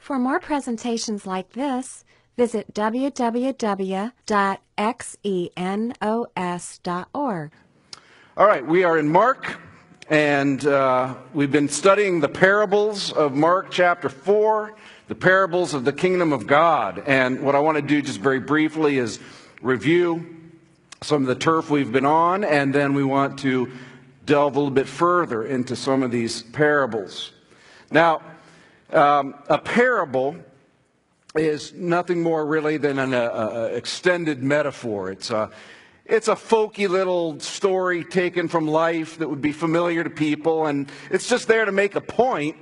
For more presentations like this, visit www.xenos.org. All right, we are in Mark, and we've been studying the parables of Mark chapter 4, the parables of the kingdom of God. And what I want to do just very briefly is review some of the turf we've been on, and then we want to delve a little bit further into some of these parables. Now, a parable is nothing more really than an extended metaphor. It's a folky little story taken from life that would be familiar to people, and it's just there to make a point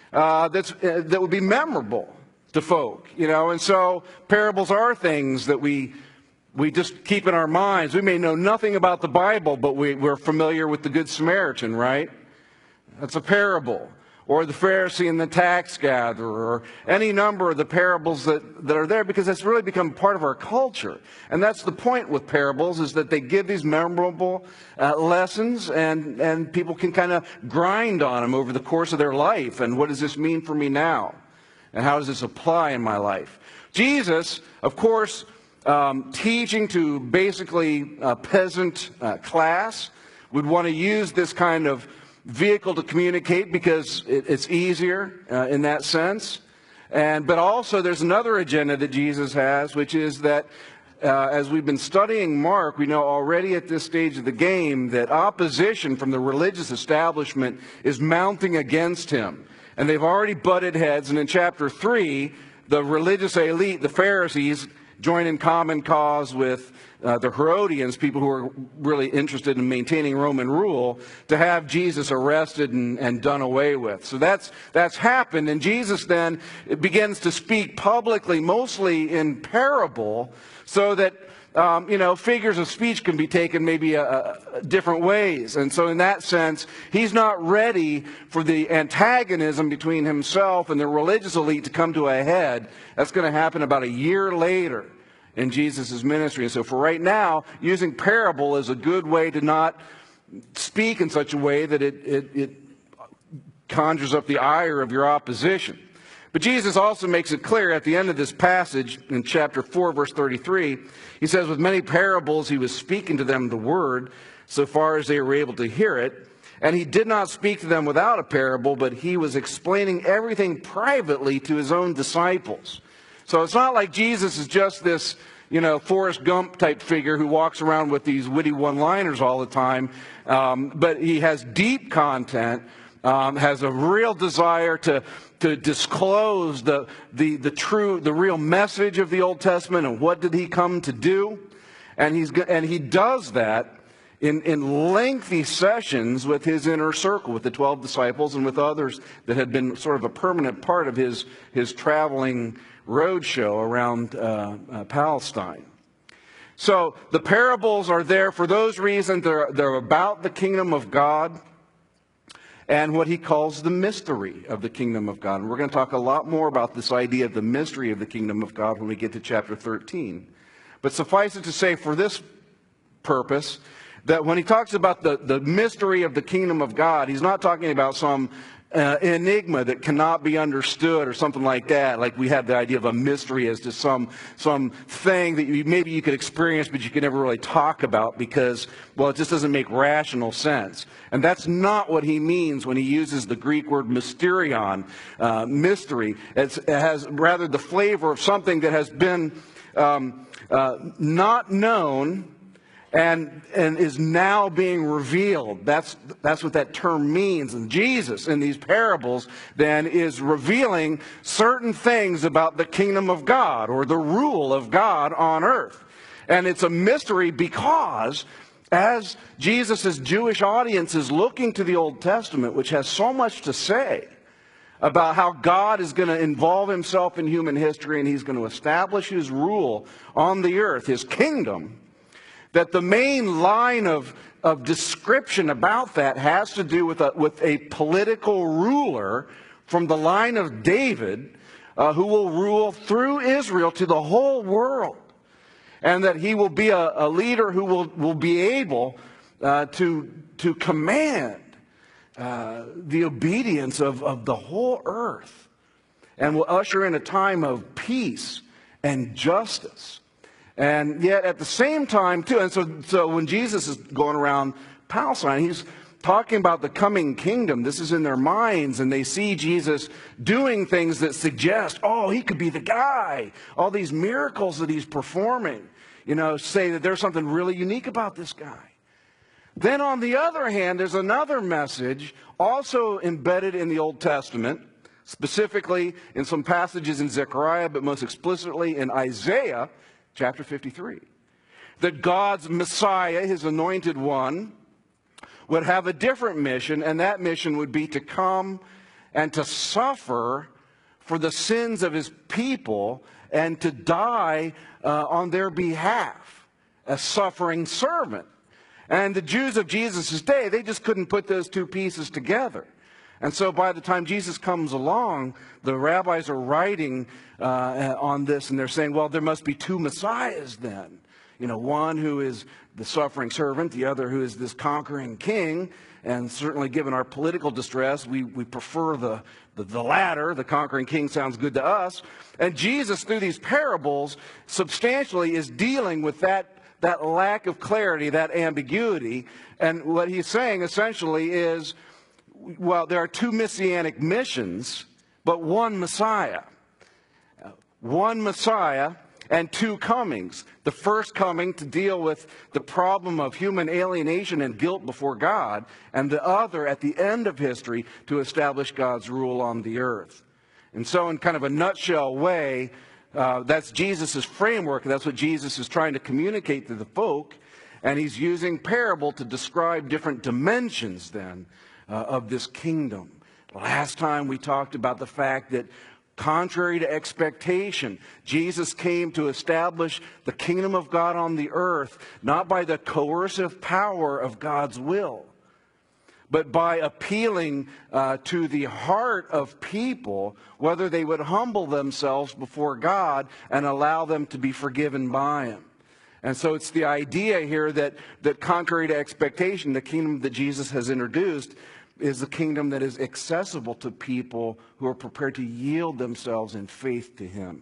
that would be memorable to folk, you know. And so parables are things that we just keep in our minds. We may know nothing about the Bible, but we're familiar with the Good Samaritan, right? That's a parable. Or the Pharisee and the tax gatherer, or any number of the parables that are there, because that's really become part of our culture. And that's the point with parables, is that they give these memorable lessons, and people can kind of grind on them over the course of their life. And what does this mean for me now? And how does this apply in my life? Jesus, of course, teaching to basically a peasant class, would want to use this kind of vehicle to communicate because it's easier in that sense. But also there's another agenda that Jesus has, which is that as we've been studying Mark, we know already at this stage of the game that opposition from the religious establishment is mounting against him. And they've already butted heads. And in chapter 3, the religious elite, the Pharisees, join in common cause with the Herodians, people who are really interested in maintaining Roman rule, to have Jesus arrested and done away with. So that's happened, and Jesus then begins to speak publicly, mostly in parable, so that figures of speech can be taken maybe different ways. And so in that sense, he's not ready for the antagonism between himself and the religious elite to come to a head. That's going to happen about a year later in Jesus' ministry. And so for right now, using parable is a good way to not speak in such a way that it conjures up the ire of your opposition. But Jesus also makes it clear at the end of this passage in chapter 4, verse 33, he says, with many parables he was speaking to them the word, so far as they were able to hear it. And he did not speak to them without a parable, but he was explaining everything privately to his own disciples. So it's not like Jesus is just this, Forrest Gump type figure who walks around with these witty one-liners all the time. But he has deep content, has a real desire to disclose the real message of the Old Testament and what did he come to do. And he does that in lengthy sessions with his inner circle, with the 12 disciples and with others that had been sort of a permanent part of his traveling roadshow around Palestine. So the parables are there for those reasons. They're about the kingdom of God and what he calls the mystery of the kingdom of God. And we're going to talk a lot more about this idea of the mystery of the kingdom of God when we get to chapter 13. But suffice it to say, for this purpose, that when he talks about the mystery of the kingdom of God, he's not talking about some enigma that cannot be understood or something like that. Like we have the idea of a mystery as to some thing that maybe you could experience but you could never really talk about because, well, it just doesn't make rational sense. And that's not what he means when he uses the Greek word mysterion, mystery. It has rather the flavor of something that has been not known and is now being revealed. That's what that term means. And Jesus, in these parables, then is revealing certain things about the kingdom of God or the rule of God on earth. And it's a mystery because as Jesus' Jewish audience is looking to the Old Testament, which has so much to say about how God is going to involve himself in human history and he's going to establish his rule on the earth, his kingdom, that the main line of description about that has to do with a political ruler from the line of David who will rule through Israel to the whole world. And that he will be a leader who will be able to command the obedience of the whole earth. and will usher in a time of peace and justice. And yet at the same time, too, and so when Jesus is going around Palestine, he's talking about the coming kingdom. This is in their minds, and they see Jesus doing things that suggest, oh, he could be the guy. All these miracles that he's performing, say that there's something really unique about this guy. Then on the other hand, there's another message also embedded in the Old Testament, specifically in some passages in Zechariah, but most explicitly in Isaiah chapter 53, that God's Messiah, his anointed one, would have a different mission, and that mission would be to come and to suffer for the sins of his people and to die on their behalf, a suffering servant. And the Jews of Jesus' day, they just couldn't put those two pieces together. And so by the time Jesus comes along, the rabbis are writing on this, and they're saying, well, there must be two Messiahs then. One who is the suffering servant, the other who is this conquering king. And certainly given our political distress, we prefer the latter. The conquering king sounds good to us. And Jesus, through these parables, substantially is dealing with that lack of clarity, that ambiguity. And what he's saying essentially is, well, there are two messianic missions, but one Messiah. One Messiah and two comings. The first coming to deal with the problem of human alienation and guilt before God, and the other at the end of history to establish God's rule on the earth. And so in kind of a nutshell way, that's Jesus' framework. That's what Jesus is trying to communicate to the folk. And he's using parable to describe different dimensions then of this kingdom. Last time we talked about the fact that contrary to expectation, Jesus came to establish the kingdom of God on the earth, not by the coercive power of God's will, but by appealing to the heart of people, whether they would humble themselves before God and allow them to be forgiven by him. And so it's the idea here that contrary to expectation, the kingdom that Jesus has introduced is the kingdom that is accessible to people who are prepared to yield themselves in faith to him.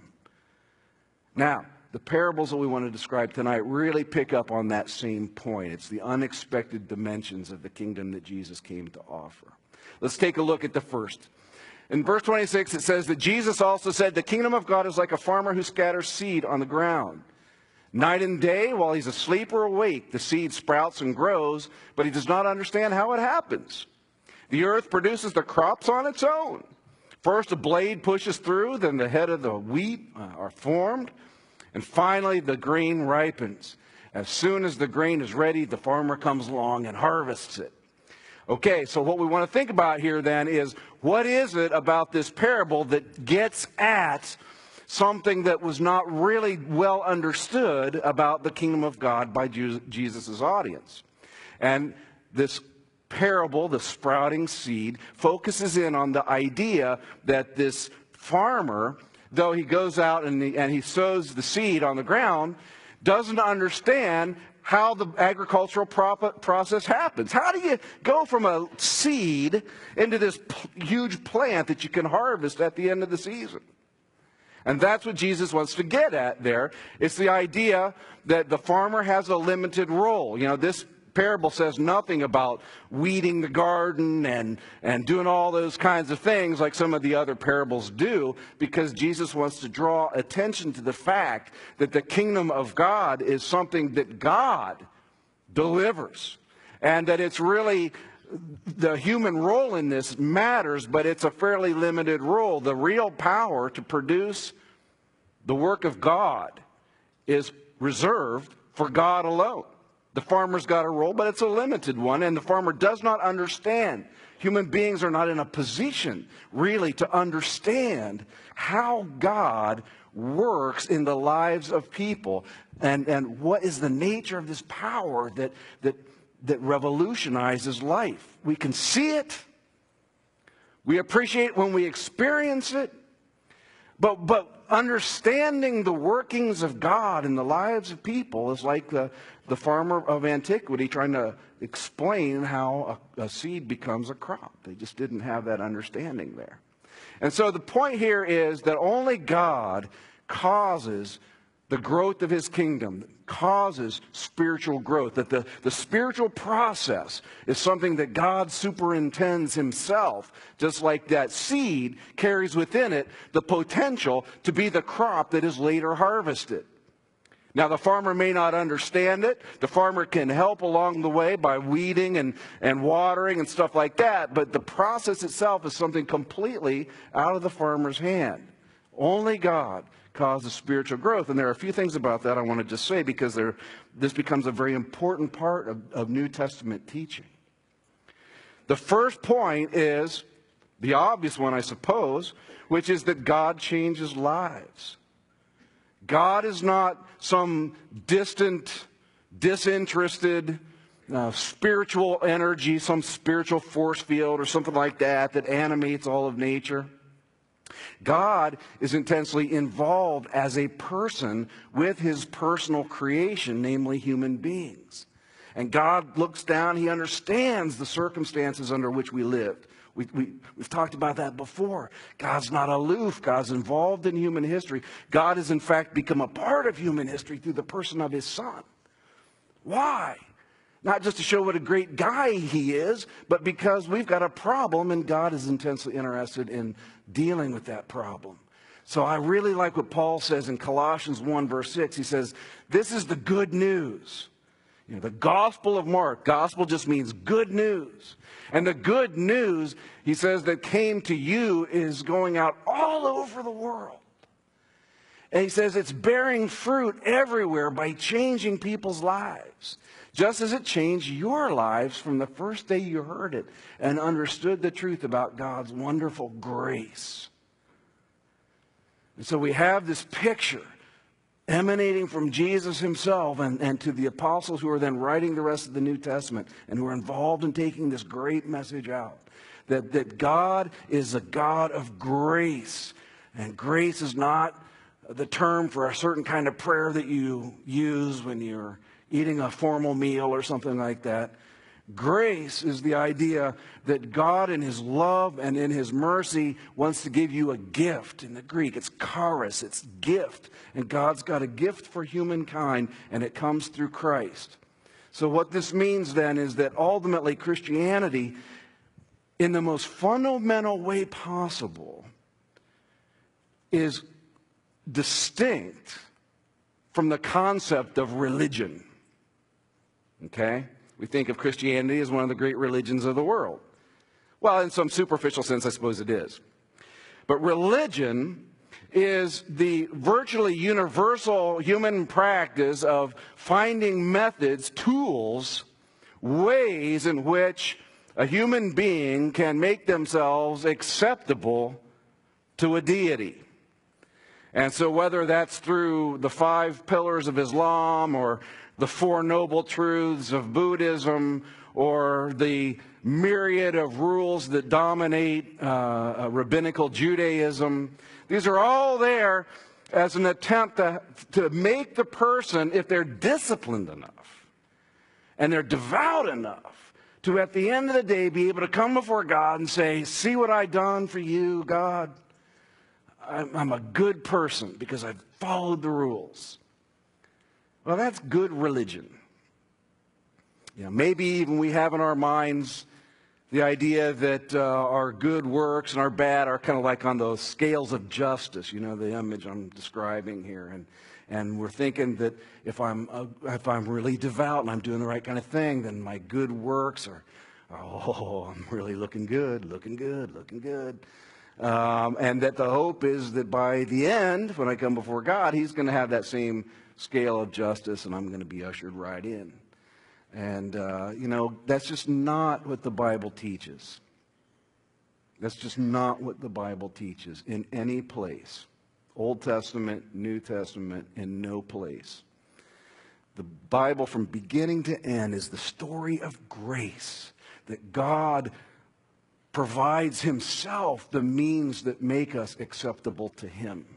Now, the parables that we want to describe tonight really pick up on that same point. It's the unexpected dimensions of the kingdom that Jesus came to offer. Let's take a look at the first. In verse 26, it says that Jesus also said, the kingdom of God is like a farmer who scatters seed on the ground. Night and day, while he's asleep or awake, the seed sprouts and grows, but he does not understand how it happens. The earth produces the crops on its own. First a blade pushes through, then the head of the wheat are formed, and finally the grain ripens. As soon as the grain is ready, the farmer comes along and harvests it. Okay, so what we want to think about here then is, what is it about this parable that gets at something that was not really well understood about the kingdom of God by Jesus' audience? And this parable, the sprouting seed, focuses in on the idea that this farmer, though he goes out and he sows the seed on the ground, doesn't understand how the agricultural process happens. How do you go from a seed into this huge plant that you can harvest at the end of the season? And that's what Jesus wants to get at there. It's the idea that the farmer has a limited role. This parable says nothing about weeding the garden and doing all those kinds of things like some of the other parables do, because Jesus wants to draw attention to the fact that the kingdom of God is something that God delivers, and that it's really the human role in this matters, but it's a fairly limited role. The real power to produce the work of God is reserved for God alone. The farmer's got a role, but it's a limited one, and the farmer does not understand. Human beings are not in a position, really, to understand how God works in the lives of people, and what is the nature of this power that revolutionizes life. We can see it. We appreciate it when we experience it. But understanding the workings of God in the lives of people is like the farmer of antiquity trying to explain how a seed becomes a crop. They just didn't have that understanding there. And so the point here is that only God causes the growth of his kingdom, causes spiritual growth, that the spiritual process is something that God superintends himself, just like that seed carries within it the potential to be the crop that is later harvested. Now, the farmer may not understand it. The farmer can help along the way by weeding and watering and stuff like that, but the process itself is something completely out of the farmer's hand. Only God causes spiritual growth. And there are a few things about that I want to just say, because this becomes a very important part of New Testament teaching. The first point is the obvious one, I suppose, which is that God changes lives. God is not some distant, disinterested, spiritual energy, some spiritual force field or something like that that animates all of nature. God is intensely involved as a person with his personal creation, namely human beings. And God looks down, he understands the circumstances under which we lived. We've talked about that before. God's not aloof. God's involved in human history. God has in fact become a part of human history through the person of his Son. Why? Not just to show what a great guy he is, but because we've got a problem and God is intensely interested in dealing with that problem. So I really like what Paul says in Colossians 1 verse 6. He says, this is the good news. You know, the Gospel of Mark. Gospel just means good news. And the good news, he says, that came to you is going out all over the world. And he says it's bearing fruit everywhere by changing people's lives. Just as it changed your lives from the first day you heard it and understood the truth about God's wonderful grace. And so we have this picture emanating from Jesus himself and to the apostles who are then writing the rest of the New Testament and who are involved in taking this great message out. That God is a God of grace. And grace is not the term for a certain kind of prayer that you use when you're eating a formal meal or something like that. Grace is the idea that God in his love and in his mercy wants to give you a gift. In the Greek, it's charis, it's gift. And God's got a gift for humankind, and it comes through Christ. So what this means then is that ultimately Christianity, in the most fundamental way possible, is distinct from the concept of religion. Okay? We think of Christianity as one of the great religions of the world. Well, in some superficial sense, I suppose it is. But religion is the virtually universal human practice of finding methods, tools, ways in which a human being can make themselves acceptable to a deity. And so whether that's through the 5 pillars of Islam or the 4 noble truths of Buddhism or the myriad of rules that dominate rabbinical Judaism, these are all there as an attempt to make the person, if they're disciplined enough and they're devout enough, to at the end of the day be able to come before God and say, see what I've done for you, God. I'm a good person because I've followed the rules. Well, that's good religion. You know, maybe even we have in our minds the idea that our good works and our bad are kind of like on those scales of justice, you know, the image I'm describing here. And we're thinking that if I'm really devout and I'm doing the right kind of thing, then my good works are, oh, I'm really looking good. And that the hope is that by the end, when I come before God, he's going to have that same scale of justice and I'm going to be ushered right in. And, you know, that's just not what the Bible teaches. That's just not what the Bible teaches in any place. Old Testament, New Testament, in no place. The Bible from beginning to end is the story of grace, that God provides himself the means that make us acceptable to him.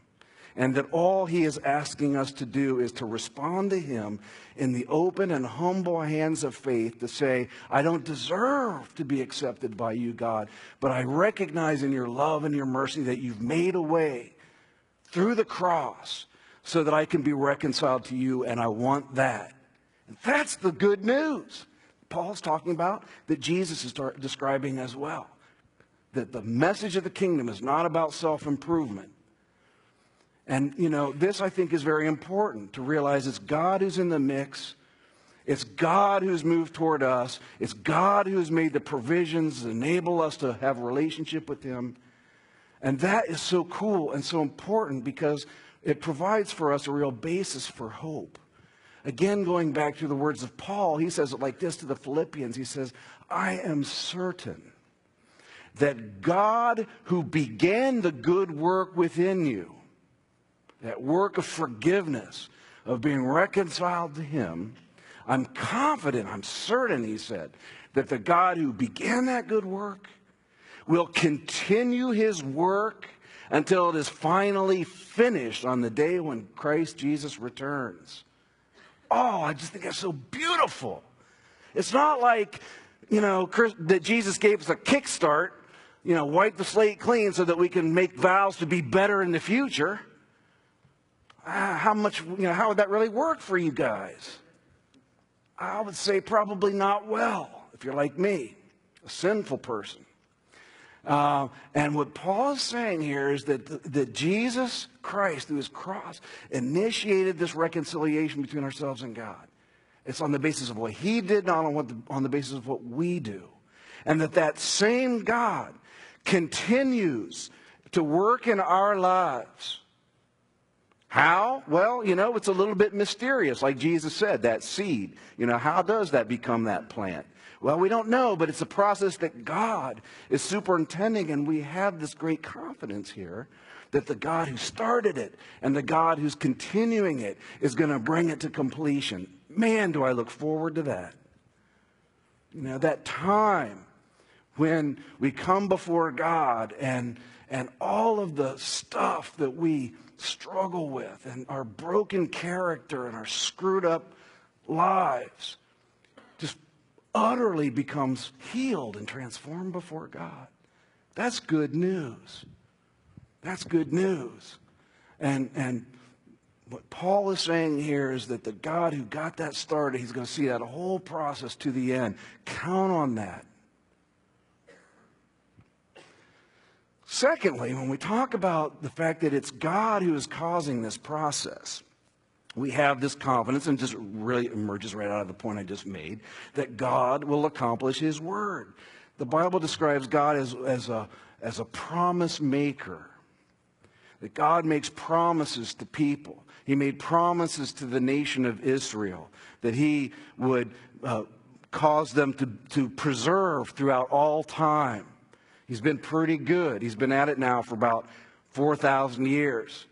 And that all he is asking us to do is to respond to him in the open and humble hands of faith to say, I don't deserve to be accepted by you, God, but I recognize in your love and your mercy that you've made a way through the cross so that I can be reconciled to you, and I want that. And that's the good news Paul's talking about, that Jesus is describing as well. That the message of the kingdom is not about self-improvement. And, this I think is very important to realize. It's God who's in the mix. It's God who's moved toward us. It's God who's made the provisions that enable us to have a relationship with him. And that is so cool and so important because it provides for us a real basis for hope. Again, going back to the words of Paul, he says it like this to the Philippians. He says, I am certain that God who began the good work within you, that work of forgiveness, of being reconciled to him, I'm confident, I'm certain, he said, that the God who began that good work will continue his work until it is finally finished on the day when Christ Jesus returns. Oh, I just think that's so beautiful. It's not like, that Jesus gave us a kickstart, wipe the slate clean so that we can make vows to be better in the future. How would that really work for you guys? I would say probably not well, if you're like me, a sinful person. And what Paul is saying here is that Jesus Christ, through his cross, initiated this reconciliation between ourselves and God. It's on the basis of what he did, not on the basis of what we do. And that same God continues to work in our lives. How? Well, it's a little bit mysterious. Like Jesus said, that seed. How does that become that plant? Well, we don't know, but it's a process that God is superintending, and we have this great confidence here that the God who started it and the God who's continuing it is going to bring it to completion. Man, do I look forward to that. That time when we come before God and all of the stuff that we struggle with and our broken character and our screwed up lives just utterly becomes healed and transformed before God. That's good news. That's good news. And what Paul is saying here is that the God who got that started, he's going to see that whole process to the end. Count on that. Secondly, when we talk about the fact that it's God who is causing this process, we have this confidence, and just really emerges right out of the point I just made, that God will accomplish his word. The Bible describes God as a promise maker, that God makes promises to people. He made promises to the nation of Israel that he would cause them to preserve throughout all time. He's been pretty good. He's been at it now for about 4,000 years.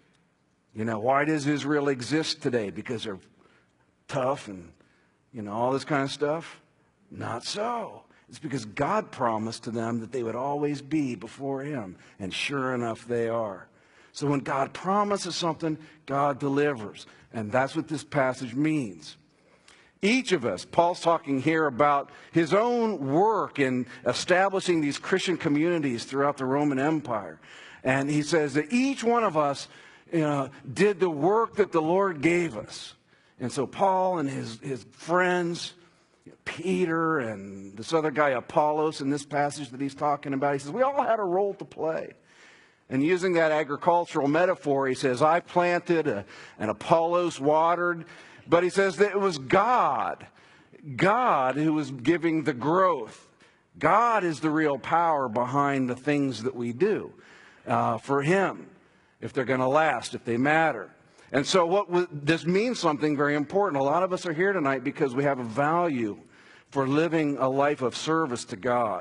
Why does Israel exist today? Because they're tough and, all this kind of stuff? Not so. It's because God promised to them that they would always be before him. And sure enough, they are. So when God promises something, God delivers. And that's what this passage means. Each of us, Paul's talking here about his own work in establishing these Christian communities throughout the Roman Empire. And he says that each one of us did the work that the Lord gave us. And so Paul and his friends, Peter and this other guy Apollos in this passage that he's talking about, he says, we all had a role to play. And using that agricultural metaphor, he says, I planted and Apollos watered. But he says that it was God who was giving the growth. God is the real power behind the things that we do for him, if they're going to last, if they matter. And so this means something very important. A lot of us are here tonight because we have a value for living a life of service to God.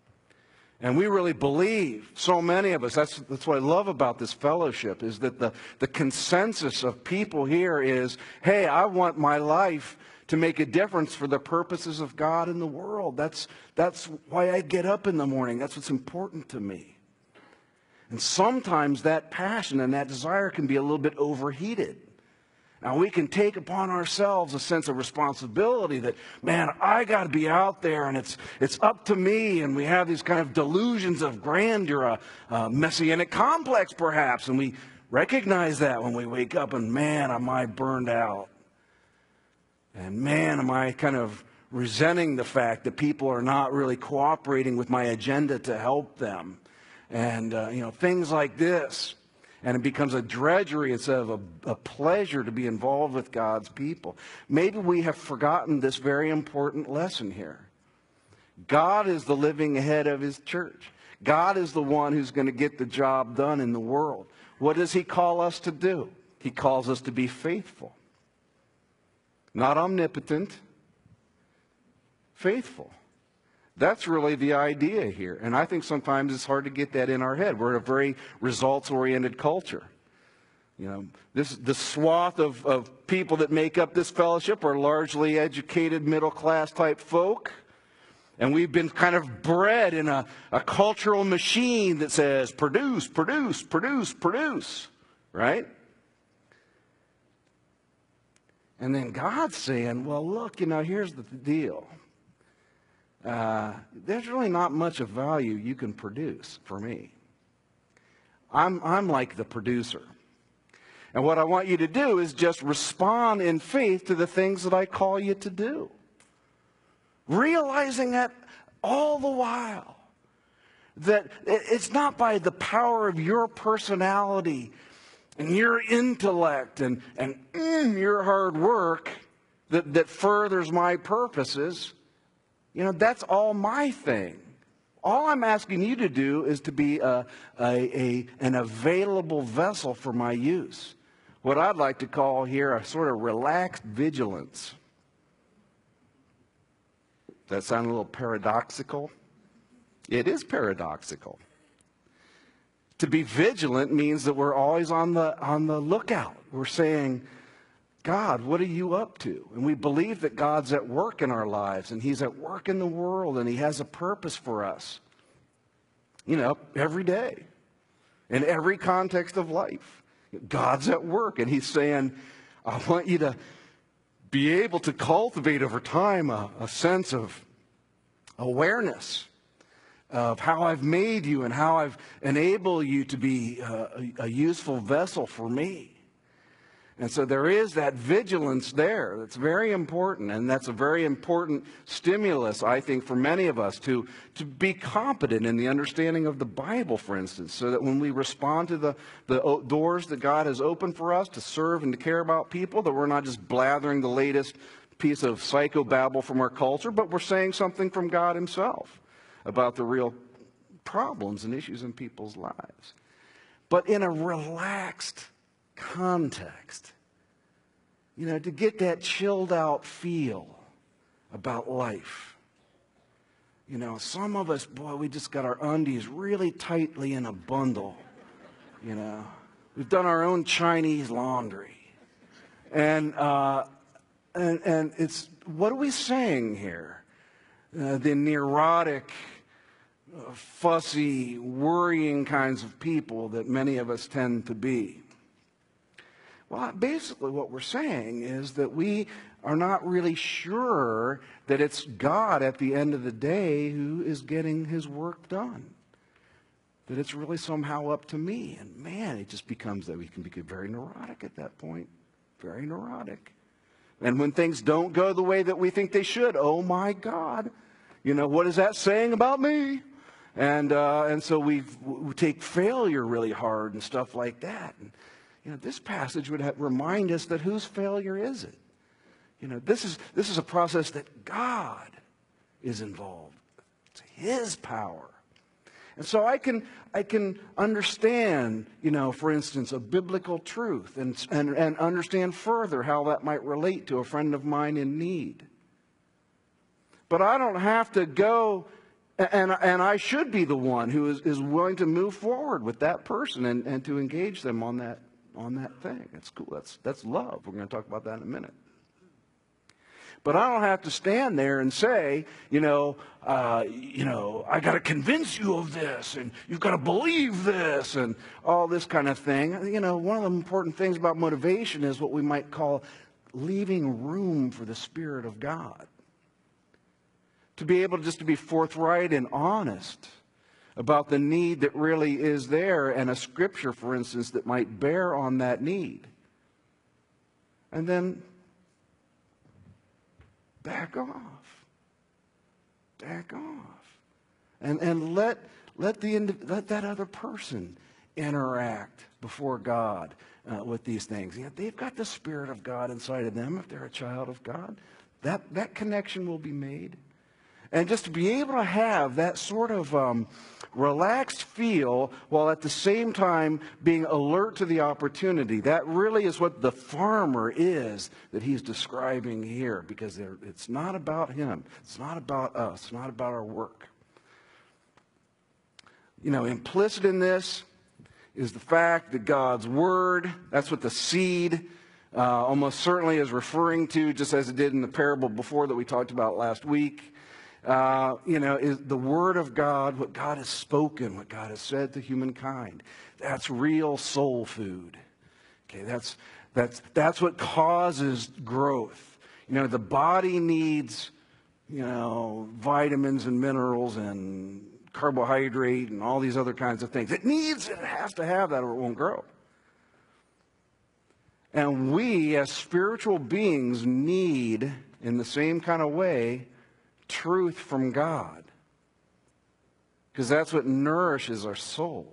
And we really believe, so many of us, that's what I love about this fellowship, is that the consensus of people here is, hey, I want my life to make a difference for the purposes of God in the world. That's why I get up in the morning. That's what's important to me. And sometimes that passion and that desire can be a little bit overheated. Now, we can take upon ourselves a sense of responsibility that, man, I got to be out there and it's up to me. And we have these kind of delusions of grandeur, a messianic complex perhaps. And we recognize that when we wake up and, man, am I burned out. And, man, am I kind of resenting the fact that people are not really cooperating with my agenda to help them. And, things like this. And it becomes a drudgery instead of a pleasure to be involved with God's people. Maybe we have forgotten this very important lesson here. God is the living head of his church. God is the one who's going to get the job done in the world. What does he call us to do? He calls us to be faithful. Not omnipotent, faithful. That's really the idea here. And I think sometimes it's hard to get that in our head. We're in a very results-oriented culture. The swath of people that make up this fellowship are largely educated, middle-class type folk. And we've been kind of bred in a cultural machine that says, produce, produce, produce, produce. Right? And then God's saying, well, look, here's the deal. There's really not much of value you can produce for me. I'm like the producer. And what I want you to do is just respond in faith to the things that I call you to do. Realizing that all the while, that it's not by the power of your personality and your intellect and your hard work that furthers my purposes. That's all my thing. All I'm asking you to do is to be an available vessel for my use. What I'd like to call here a sort of relaxed vigilance. Does that sound a little paradoxical? It is paradoxical. To be vigilant means that we're always on the lookout. We're saying, God, what are you up to? And we believe that God's at work in our lives, and he's at work in the world, and he has a purpose for us. Every day, in every context of life. God's at work, and he's saying, I want you to be able to cultivate over time a sense of awareness of how I've made you and how I've enabled you to be a useful vessel for me. And so there is that vigilance there that's very important, and that's a very important stimulus, I think, for many of us to be competent in the understanding of the Bible, for instance, so that when we respond to the doors that God has opened for us to serve and to care about people, that we're not just blathering the latest piece of psychobabble from our culture, but we're saying something from God himself about the real problems and issues in people's lives. But in a relaxed context, to get that chilled out feel about life. Some of us, boy, we just got our undies really tightly in a bundle. We've done our own Chinese laundry. And it's, what are we saying here? The neurotic, fussy, worrying kinds of people that many of us tend to be. Well, basically what we're saying is that we are not really sure that it's God at the end of the day who is getting his work done. That it's really somehow up to me. And man, it just becomes that we can be very neurotic at that point. Very neurotic. And when things don't go the way that we think they should, oh my God, what is that saying about me? And so we take failure really hard and stuff like that. And, this passage would remind us that whose failure is it? This is a process that God is involved. It's his power. And so I can understand, for instance, a biblical truth and understand further how that might relate to a friend of mine in need. But I don't have to go, and I should be the one who is willing to move forward with that person and to engage them on that thing. That's cool. That's love. We're going to talk about that in a minute. But I don't have to stand there and say, I got to convince you of this, and you've got to believe this, and all this kind of thing. One of the important things about motivation is what we might call leaving room for the Spirit of God. To be able just to be forthright and honest about the need that really is there, and a scripture, for instance, that might bear on that need. And then back off. Back off. And let that other person interact before God with these things. They've got the Spirit of God inside of them if they're a child of God. That connection will be made. And just to be able to have that sort of relaxed feel while at the same time being alert to the opportunity, that really is what the farmer is that he's describing here, because it's not about him. It's not about us. It's not about our work. Implicit in this is the fact that God's Word, that's what the seed almost certainly is referring to, just as it did in the parable before that we talked about last week. Is the Word of God, what God has spoken, what God has said to humankind. That's real soul food. Okay, that's what causes growth. The body needs, vitamins and minerals and carbohydrate and all these other kinds of things. It has to have that or it won't grow. And we as spiritual beings need, in the same kind of way, truth from God, because that's what nourishes our soul.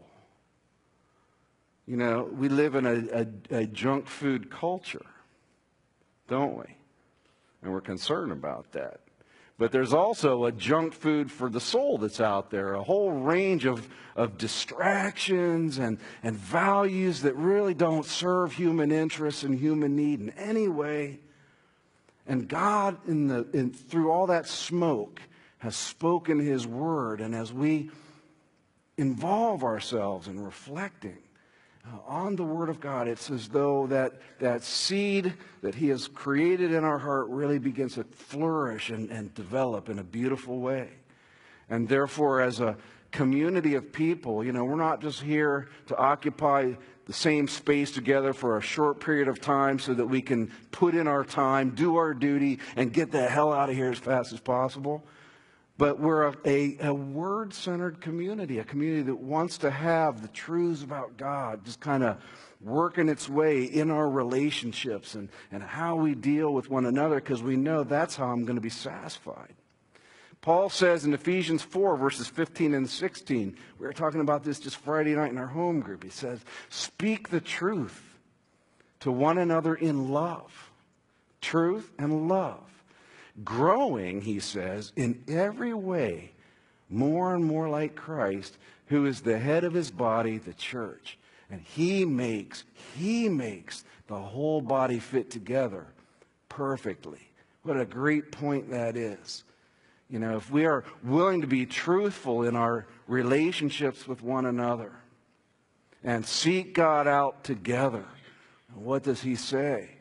We live in a junk food culture, don't we? And we're concerned about that. But there's also a junk food for the soul that's out there, a whole range of distractions and values that really don't serve human interests and human need in any way. And God, through all that smoke, has spoken His Word. And as we involve ourselves in reflecting on the Word of God, it's as though that seed that He has created in our heart really begins to flourish and develop in a beautiful way. And therefore, as a community of people, we're not just here to occupy the same space together for a short period of time so that we can put in our time, do our duty, and get the hell out of here as fast as possible. But we're a word-centered community, a community that wants to have the truths about God just kind of working its way in our relationships and how we deal with one another, because we know that's how I'm going to be satisfied. Paul says in Ephesians 4, verses 15 and 16, we were talking about this just Friday night in our home group. He says, speak the truth to one another in love. Truth and love. Growing, he says, in every way more and more like Christ, who is the head of his body, the church. And he makes the whole body fit together perfectly. What a great point that is. If we are willing to be truthful in our relationships with one another and seek God out together, what does He say?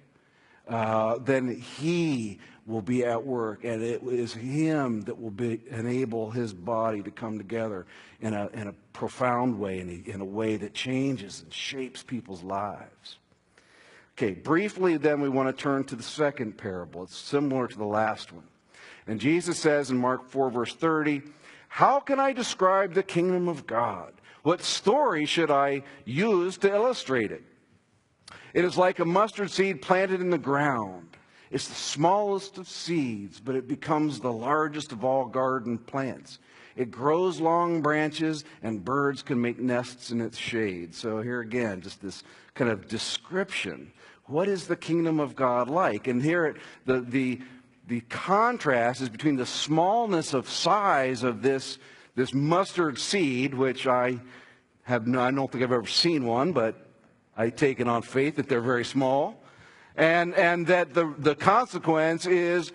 Then He will be at work, and it is Him that will enable His body to come together in a profound way, in a way that changes and shapes people's lives. Okay, briefly then we want to turn to the second parable. It's similar to the last one. And Jesus says in Mark 4, verse 30, how can I describe the kingdom of God? What story should I use to illustrate it? It is like a mustard seed planted in the ground. It's the smallest of seeds, but it becomes the largest of all garden plants. It grows long branches, and birds can make nests in its shade. So here again, just this kind of description. What is the kingdom of God like? And here the contrast is between the smallness of size of this mustard seed, which I don't think I've ever seen one, but I take it on faith that they're very small, and that the consequence is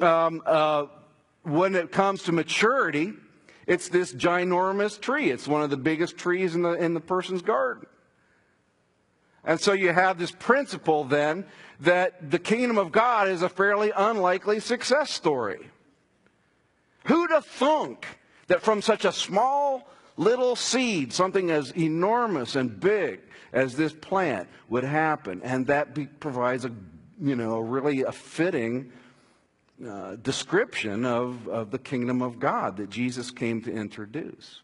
when it comes to maturity, it's this ginormous tree. It's one of the biggest trees in the person's garden. And so you have this principle then that the kingdom of God is a fairly unlikely success story. Who'd have thunk that from such a small little seed, something as enormous and big as this plant would happen? And that provides a really a fitting description of the kingdom of God that Jesus came to introduce.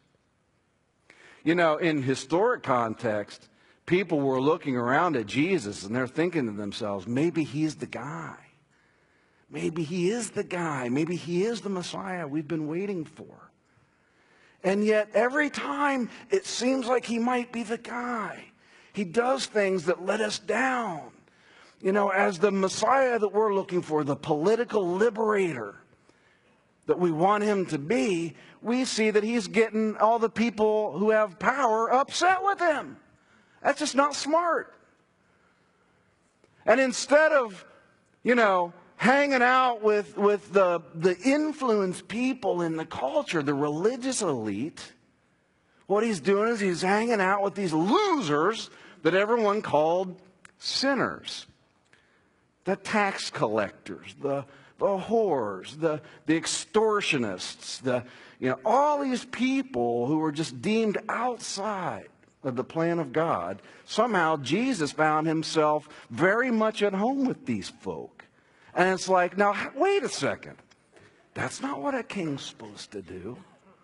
In historic context, people were looking around at Jesus and they're thinking to themselves, maybe he's the guy. Maybe he is the guy. Maybe he is the Messiah we've been waiting for. And yet every time it seems like he might be the guy, he does things that let us down. As the Messiah that we're looking for, the political liberator that we want him to be, we see that he's getting all the people who have power upset with him. That's just not smart. And instead of, hanging out with the influenced people in the culture, the religious elite, what he's doing is he's hanging out with these losers that everyone called sinners. The tax collectors, the whores, the extortionists, all these people who were just deemed outside of the plan of God. Somehow Jesus found himself very much at home with these folk. And it's like, now, wait a second. That's not what a king's supposed to do.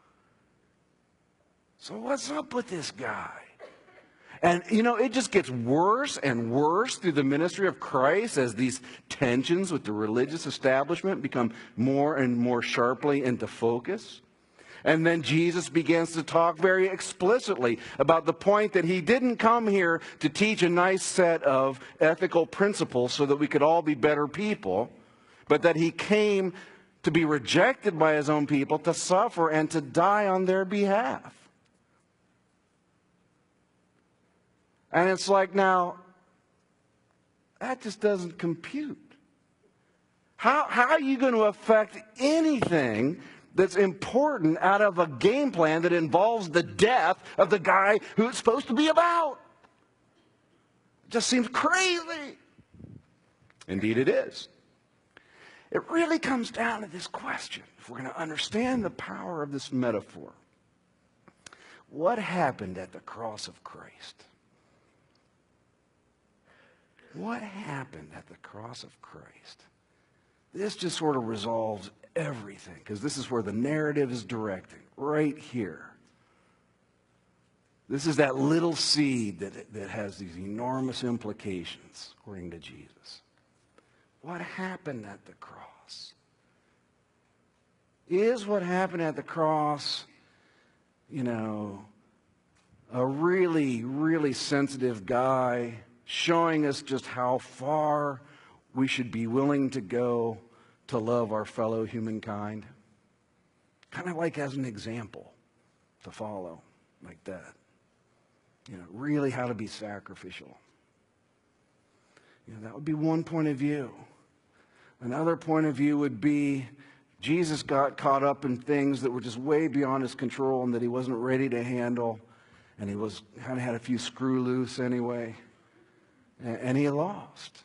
So what's up with this guy? And, it just gets worse and worse through the ministry of Christ as these tensions with the religious establishment become more and more sharply into focus. And then Jesus begins to talk very explicitly about the point that he didn't come here to teach a nice set of ethical principles so that we could all be better people, but that he came to be rejected by his own people, to suffer and to die on their behalf. And it's like, now, that just doesn't compute. How are you going to affect anything that's important out of a game plan that involves the death of the guy who it's supposed to be about? It just seems crazy. Indeed it is. It really comes down to this question. If we're going to understand the power of this metaphor, what happened at the cross of Christ? What happened at the cross of Christ? This just sort of resolves everything, because this is where the narrative is directing, right here. This is that little seed that has these enormous implications, according to Jesus. What happened at the cross? Is what happened at the cross, a really, really sensitive guy showing us just how far we should be willing to go to love our fellow humankind? Kind of like as an example to follow, like that. Really how to be sacrificial. That would be one point of view. Another point of view would be Jesus got caught up in things that were just way beyond his control and that he wasn't ready to handle. And he was kind of had a few screw loose anyway. And he lost.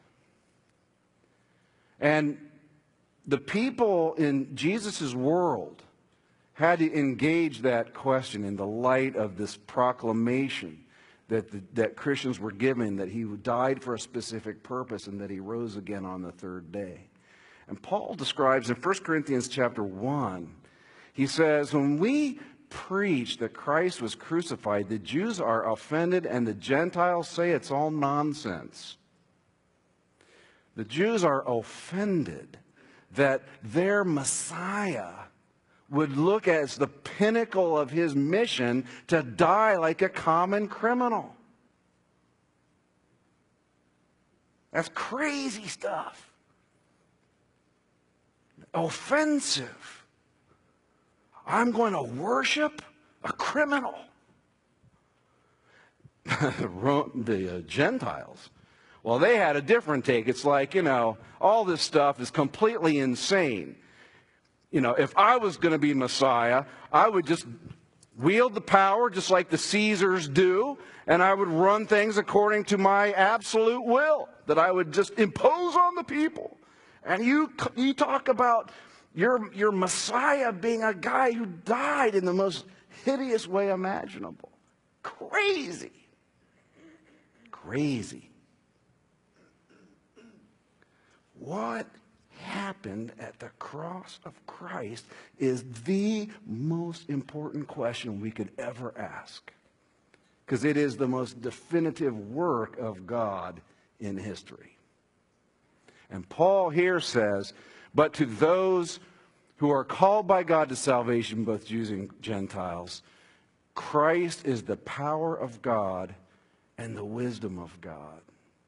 And the people in Jesus' world had to engage that question in the light of this proclamation that Christians were given, that he died for a specific purpose and that he rose again on the third day. And Paul describes in 1 Corinthians chapter 1, he says, when we preach that Christ was crucified, the Jews are offended and the Gentiles say it's all nonsense. The Jews are offended that their Messiah would look as the pinnacle of his mission to die like a common criminal. That's crazy stuff. Offensive. I'm going to worship a criminal. The Gentiles, well, they had a different take. It's like, all this stuff is completely insane. If I was going to be Messiah, I would just wield the power just like the Caesars do, and I would run things according to my absolute will, that I would just impose on the people. And you talk about your Messiah being a guy who died in the most hideous way imaginable. Crazy. Crazy. What happened at the cross of Christ is the most important question we could ever ask, because it is the most definitive work of God in history. And Paul here says, but to those who are called by God to salvation, both Jews and Gentiles, Christ is the power of God and the wisdom of God.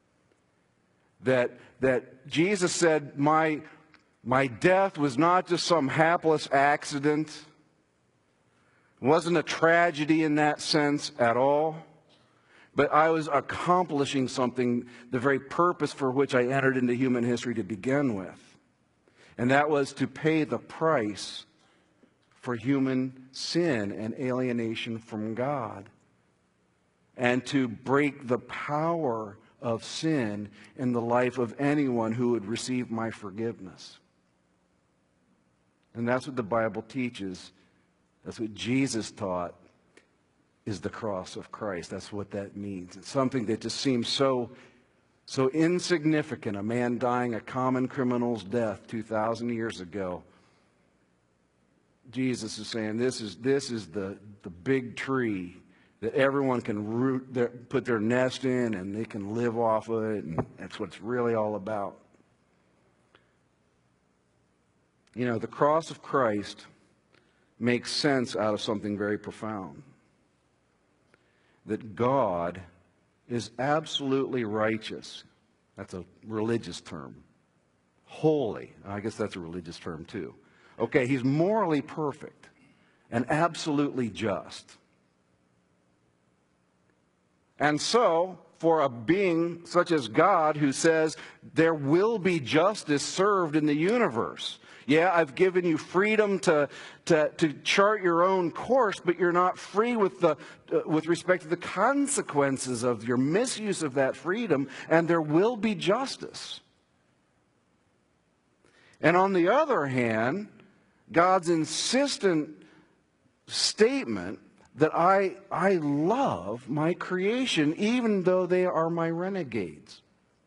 That Jesus said, my death was not just some hapless accident. It wasn't a tragedy in that sense at all. But I was accomplishing something, the very purpose for which I entered into human history to begin with. And that was to pay the price for human sin and alienation from God, and to break the power of sin in the life of anyone who would receive my forgiveness. And that's what the Bible teaches. That's what Jesus taught, is the cross of Christ. That's what that means. It's something that just seems so insignificant, a man dying a common criminal's death 2,000 years ago. Jesus is saying this is the big tree that everyone can put their nest in, and they can live off of it, and that's what it's really all about. You know, the cross of Christ makes sense out of something very profound. That God is absolutely righteous. That's a religious term. Holy. I guess that's a religious term too. Okay, he's morally perfect and absolutely just. And so, for a being such as God, who says there will be justice served in the universe. Yeah, I've given you freedom to chart your own course, but you're not free with respect to the consequences of your misuse of that freedom, and there will be justice. And on the other hand, God's insistent statement that I love my creation even though they are my renegades.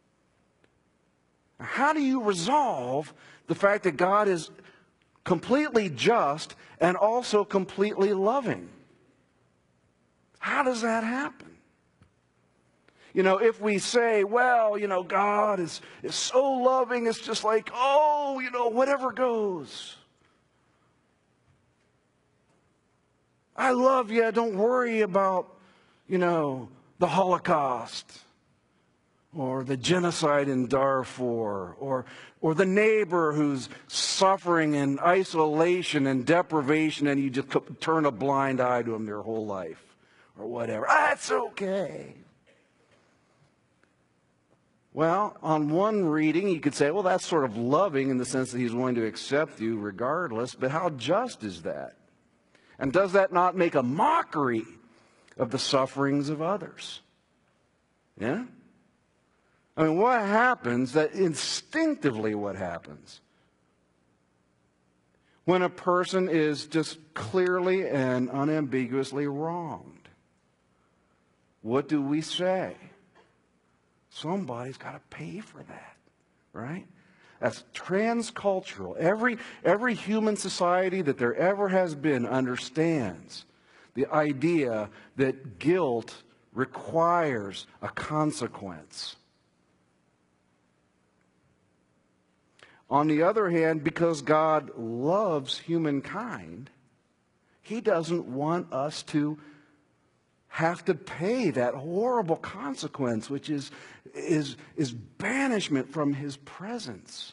How do you resolve the fact that God is completely just and also completely loving? How does that happen? You know, if we say, well, you know, God is so loving, it's just like, oh, you know, whatever goes. I love you, don't worry about, you know, the Holocaust, or the genocide in Darfur, or the neighbor who's suffering in isolation and deprivation, and you just turn a blind eye to him their whole life, or whatever. That's okay. Well, on one reading, you could say, well, that's sort of loving in the sense that he's willing to accept you regardless, but how just is that? And does that not make a mockery of the sufferings of others? Yeah? I mean, what happens, that instinctively what happens when a person is just clearly and unambiguously wronged? What do we say? Somebody's got to pay for that, right? That's transcultural. Every human society that there ever has been understands the idea that guilt requires a consequence. On the other hand, because God loves humankind, he doesn't want us to have to pay that horrible consequence, which is banishment from his presence.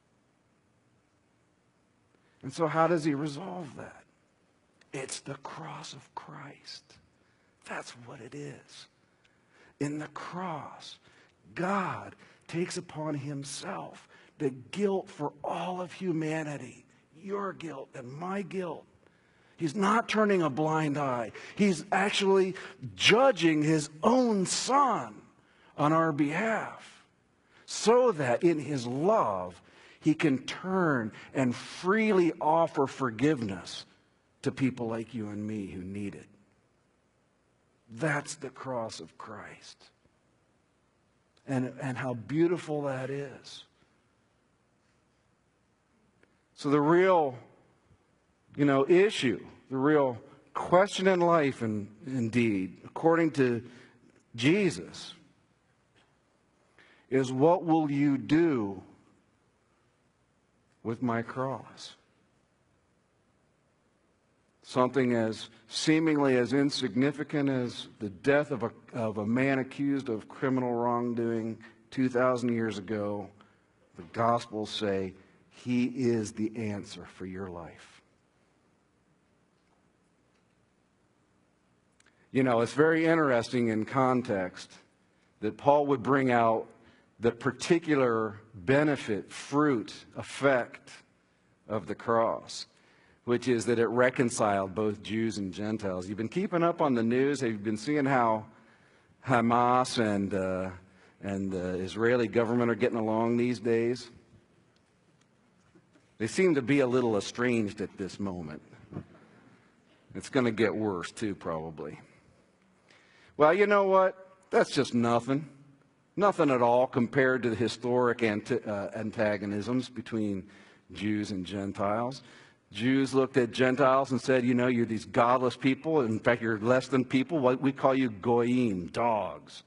And so how does he resolve that? It's the cross of Christ. That's what it is. In the cross, God takes upon himself the guilt for all of humanity, your guilt and my guilt. He's not turning a blind eye. He's actually judging his own Son on our behalf, so that in his love he can turn and freely offer forgiveness to people like you and me who need it. That's the cross of Christ. And how beautiful that is. So the real, issue, the real question in life, indeed, according to Jesus, is what will you do with my cross? Something as seemingly as insignificant as the death of a man accused of criminal wrongdoing 2,000 years ago, the Gospels say he is the answer for your life. It's very interesting in context that Paul would bring out the particular benefit, fruit, effect of the cross, which is that it reconciled both Jews and Gentiles. You've been keeping up on the news. Have you been seeing how Hamas and the Israeli government are getting along these days? They seem to be a little estranged at this moment. It's going to get worse too, probably. Well, you know what? That's just nothing. Nothing at all compared to the historic antagonisms between Jews and Gentiles. Jews looked at Gentiles and said, you're these godless people. In fact, you're less than people. We call you goyim, dogs.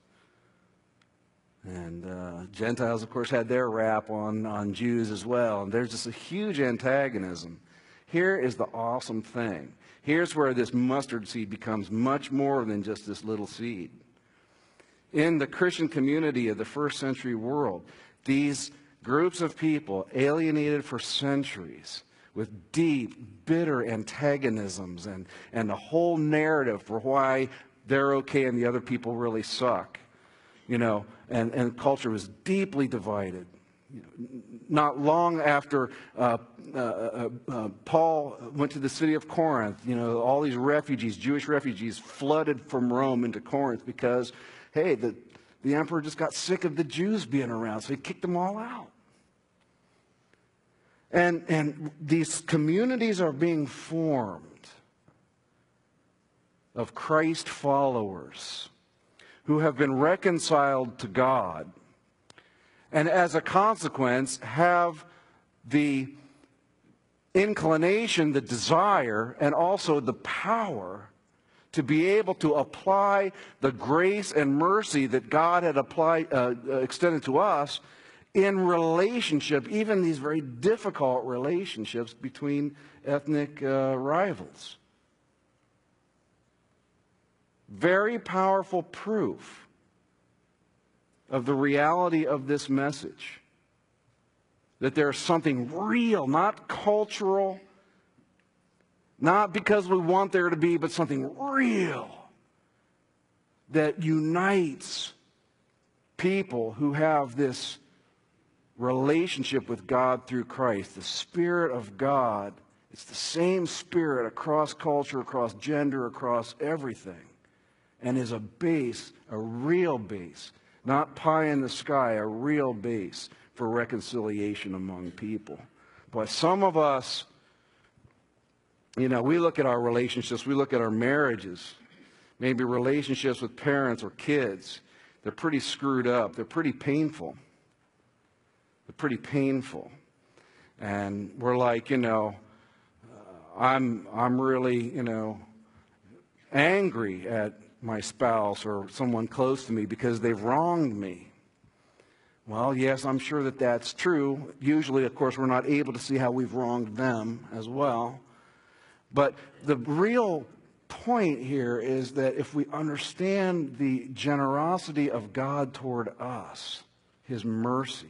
And Gentiles, of course, had their rap on Jews as well. And there's just a huge antagonism. Here is the awesome thing. Here's where this mustard seed becomes much more than just this little seed. In the Christian community of the first century world, these groups of people, alienated for centuries, with deep, bitter antagonisms and a whole narrative for why they're okay and the other people really suck, and culture was deeply divided. Not long after Paul went to the city of Corinth, all these refugees, Jewish refugees, flooded from Rome into Corinth because, hey, the emperor just got sick of the Jews being around, so he kicked them all out. And these communities are being formed of Christ followers who have been reconciled to God, and as a consequence have the inclination, the desire, and also the power to be able to apply the grace and mercy that God had extended to us in relationship, even these very difficult relationships between ethnic rivals. Very powerful proof of the reality of this message. That there's something real, not cultural, not because we want there to be, but something real that unites people who have this relationship with God through Christ. The Spirit of God, it's the same Spirit across culture, across gender, across everything, and is a base, a real base, not pie in the sky, a real base for reconciliation among people. But some of us, we look at our relationships, we look at our marriages, maybe relationships with parents or kids. They're pretty screwed up. They're pretty painful. They're pretty painful. And we're like, I'm really, angry at my spouse or someone close to me because they've wronged me. Well, yes, I'm sure that that's true. Usually, of course, we're not able to see how we've wronged them as well. But the real point here is that if we understand the generosity of God toward us, His mercy,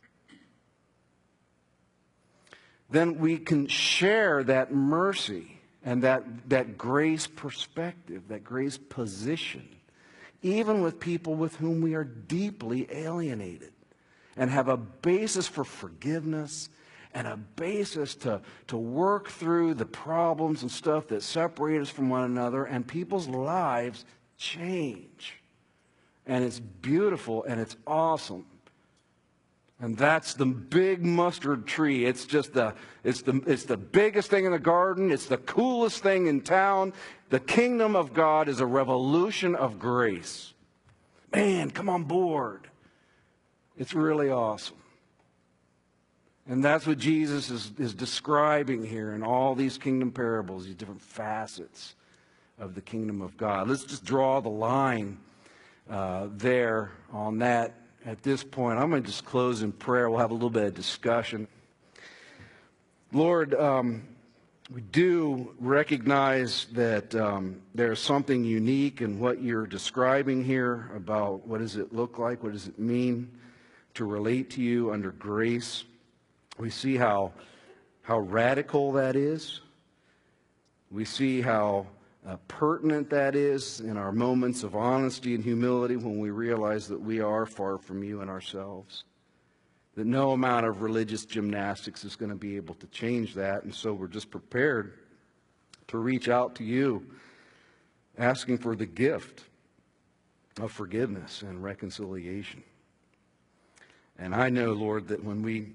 then we can share that mercy and that grace perspective, that grace position, even with people with whom we are deeply alienated, and have a basis for forgiveness and a basis to work through the problems and stuff that separate us from one another, and people's lives change. And it's beautiful and it's awesome. And that's the big mustard tree. It's the biggest thing in the garden. It's the coolest thing in town. The kingdom of God is a revolution of grace. Man, come on board. It's really awesome. And that's what Jesus is describing here in all these kingdom parables, these different facets of the kingdom of God. Let's just draw the line there on that. At this point, I'm going to just close in prayer. We'll have a little bit of discussion. Lord, we do recognize that there's something unique in what you're describing here about what does it look like, what does it mean to relate to you under grace. We see how radical that is. We see how pertinent that is in our moments of honesty and humility when we realize that we are far from you and ourselves. That no amount of religious gymnastics is going to be able to change that. And so we're just prepared to reach out to you, asking for the gift of forgiveness and reconciliation. And I know, Lord, that when we,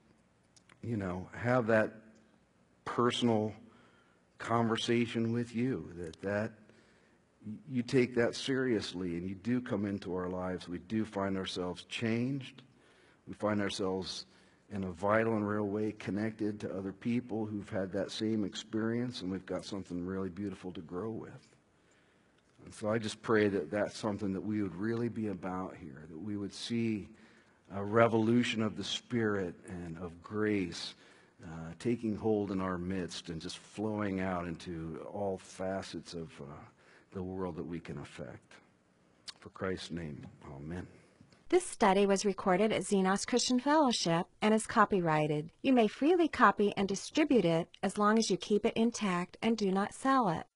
have that personal conversation with you, that you take that seriously and you do come into our lives. We do find ourselves changed. We find ourselves in a vital and real way connected to other people who've had that same experience, and we've got something really beautiful to grow with. And so I just pray that that's something that we would really be about here, that we would see a revolution of the Spirit and of grace taking hold in our midst and just flowing out into all facets of the world that we can affect. For Christ's name, amen. This study was recorded at Xenos Christian Fellowship and is copyrighted. You may freely copy and distribute it as long as you keep it intact and do not sell it.